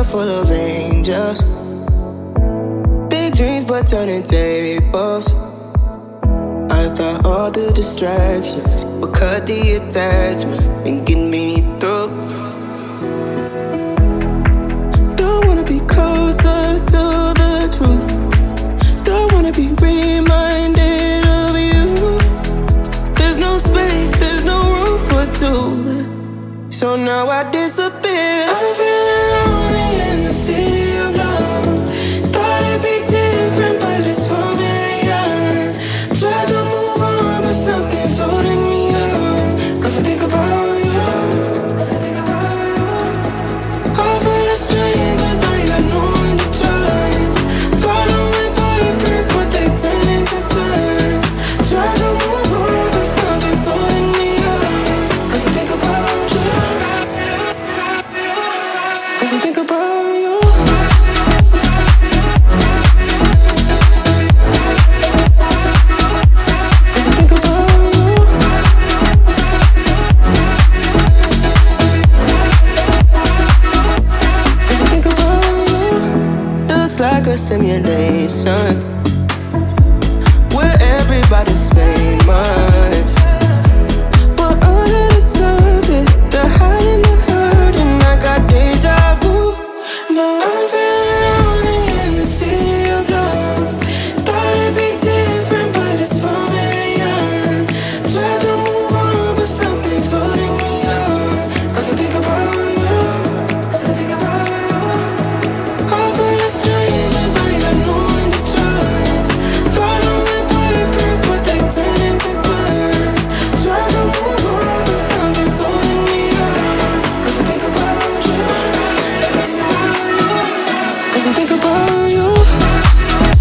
full of angels. Big dreams but turning tables. I thought all the distractions would cut the attachment and get me through. Don't wanna be closer to the truth. Don't wanna be reminded of you. There's no space, there's no room for two. So now I disappear. I'm feeling lonely in the city of love. Thought it'd be different, but it's familiar. Tried to move on, but something's holding me up. Cause I think about you. All full of strangers, I got no one to trust. Following footprints, but they turn into dust. Tried to move on, but something's holding me up. Cause I think about you. Cause I think about you. Cause I think about you. Cause I think about you. Looks like a simulation where everybody's famous, but under the surface they're hiding the hurt, and I got deja vu. Now I'm feeling lonely in the city of love. Thought it'd be different, but it's familiar. Tried to move on, but something's holding me up. Cause I think about you. All full of strangers, I got no one to trust. Following footprints, but they turn into dust. Try to move on, but something's holding me up. Cause I think about you. Cause I think about you.